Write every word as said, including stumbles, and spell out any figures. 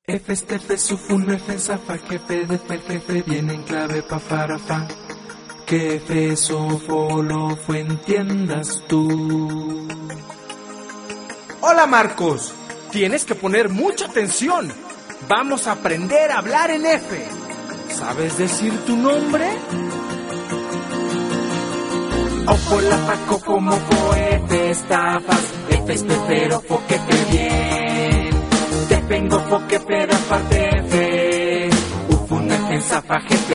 F este F sufun F zafa jefe de fer jefe viene en clave pa farafa. Que F sofo lo fue entiendas tú. Hola Marcos, tienes que poner mucha atención. Vamos a aprender a hablar en F. ¿Sabes decir tu nombre? Ofo la faco como fo F estafas. F es pero fo que te bien. Te vengo fo que pero aparte F. Ufun F zafa jefe.